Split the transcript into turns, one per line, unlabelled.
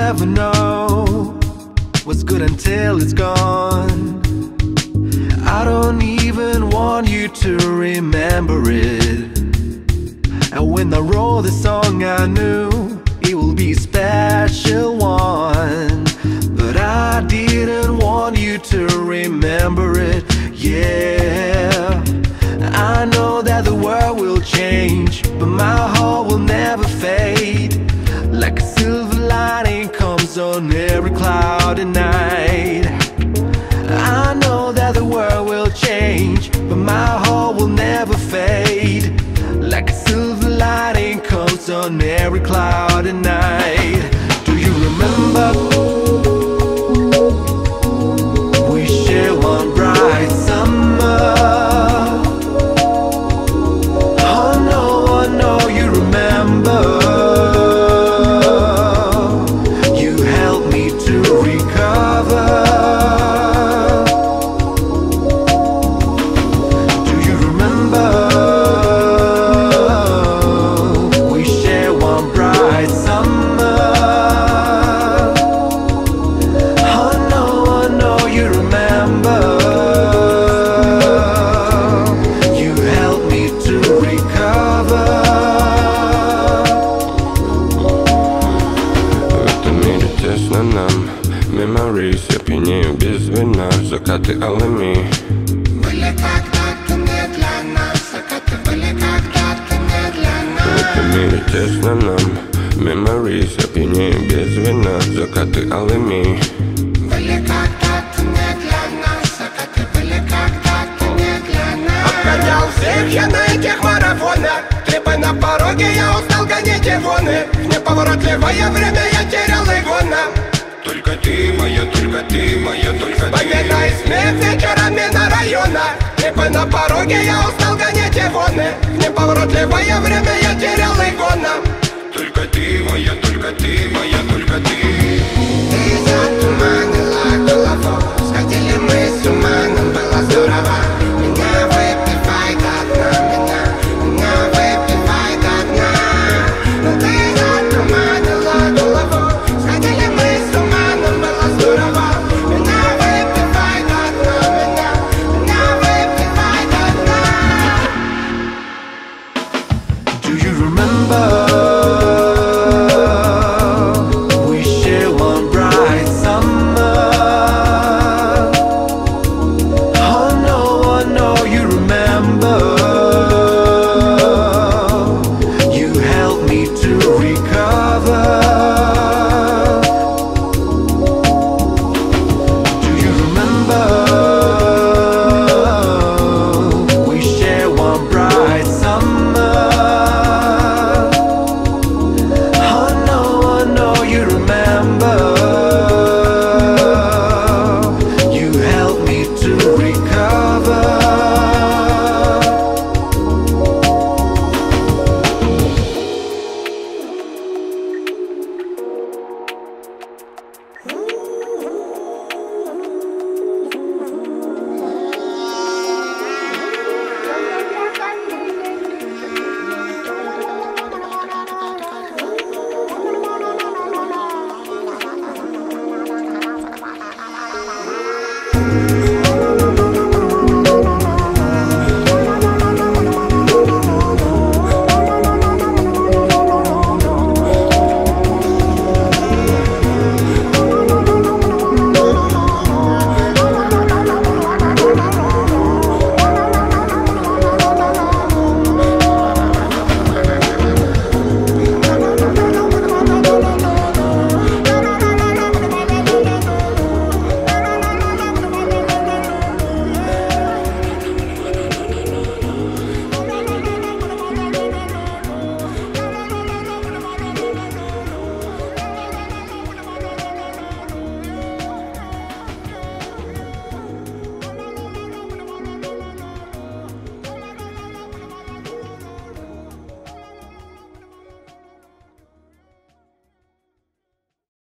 never know what's good until it's gone. I don't even want you to remember it. And when I wrote the song, I knew it will be a special one. But I didn't want you to remember it. Yeah, I know that the world will change, but my heart will never fade. Like a silver lining comes on every cloudy night. I know that the world will change, but my heart will never fade. Like a silver lining comes on every cloudy night. Do you remember? We shared one bright summer. Oh no, I know you remember. You helped me to recover. Do you remember? We shared one bright summer. Oh no, I know you remember. You helped me to recover.
В этом мире тесно нам. Memories, я пьянею без вина. Закаты алыми.
Были когда-то не для нас, закаты были когда-то не для
В этом
нас.
мире тесно нам. Memories, я пьянею без вина. Закаты алыми.
Были когда-то не для нас, закаты были когда-то не для нас. Обгонял всех я на этих марафонах. Трипы на пороге, я устал гонять ивоны. В неповоротливое время я терял игона.
Только ты моя, только ты моя, только ты.
Победа и смех вечерами на районах. Трипы на пороге, я устал гонять ивоны. В неповоротливое время я терял игона.